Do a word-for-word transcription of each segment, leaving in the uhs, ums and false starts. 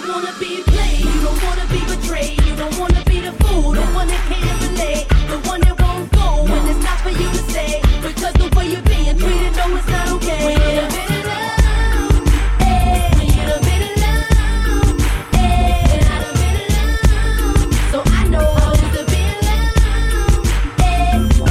don't wanna be played, you don't wanna be betrayed, you don't wanna be the fool, the one that can't relate, the one that won't go when it's not for you to say, because the way you're being treated, no, it's not okay. We need a bit of love, eh, we need a bit of love, eh, and I done been alone, so I know how it's to be alone, eh,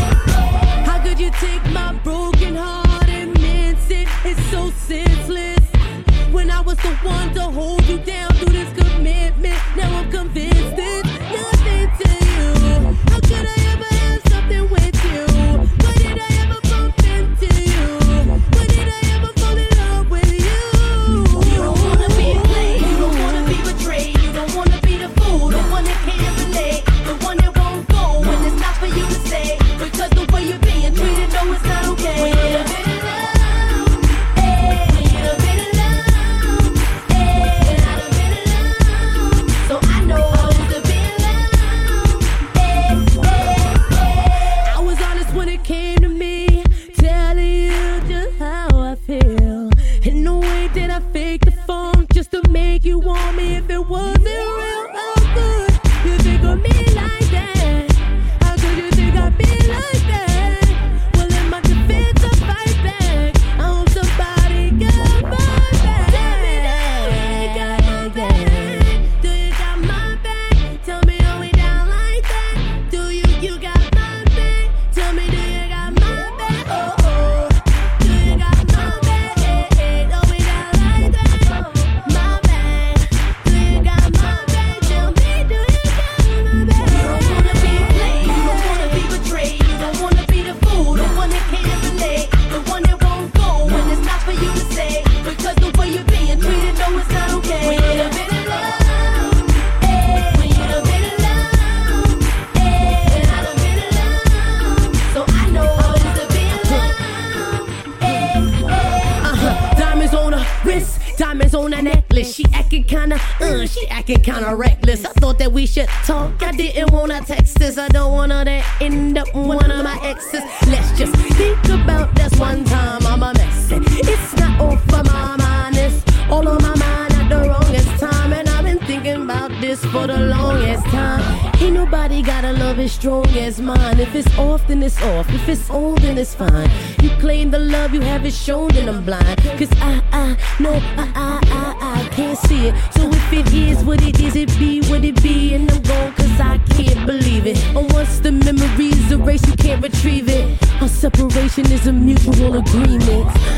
eh. How could you take my broken heart and mince it? It's so senseless. When I was the one to hold you down through this commitment, now I'm convinced it's nothing to you. How could I ever have something with you? Why did I ever bump into you? Why did I ever fall in love with you? You don't wanna be played, you don't wanna be betrayed, you don't wanna be the fool, the one that can't relate, the one that won't go when it's not for you to say, because the way you're being treated, no, it's not okay. We need a bit of love, eh, we need a bit of love, eh, and I done been alone, so I know how it's to be alone, eh, eh, eh. I was honest when it came to me, telling you just how I feel, and no way did I fake the funk just to make you want me. If it wasn't real, how could you think of me like that? How could you think I'd be like that? Well, in my defense, I fight back. I hope somebody got my back. Tell me that you got my back. Do you got my back? Tell me, are we down like that? Do you, you got my back? Tell me, do you got my back? Oh, oh. Do you got my back? Eh, eh. Are we down like that? My back. Do you got my back? Tell me, do you got my back? You don't wanna be played, you don't wanna be betrayed, you don't wanna be the fool, the one that can't relate, the one that won't go when it's not for you to say, because the way you're being treated, no, it's not okay. We need a bit of love, eh, we need a bit of love, eh, and I done been alone, so I know how it is to be alone, eh, eh. Uh-huh. Diamonds on her wrist, diamonds on her necklace. She acting kinda, uh, she acting kinda reckless. I thought that we should talk. I didn't wanna text this. I don't wanna that end up with one of my exes. Let's just think about this one time. I'm a mess. It's not all for my mind. It's all on my mind at the wrongest time. And I've been thinking about this for the longest time. Ain't nobody got a love as strong as mine. If it's off, then it's off. If it's on, then it's fine. You claim the love you have is shown, then I'm blind. Cause I, I, no, I, I, I, I can't see it. So if it is what it is, it be what it be. And I'm gone cause I can't believe it. And once the memories erase, you can't retrieve it. Our separation is a mutual agreement.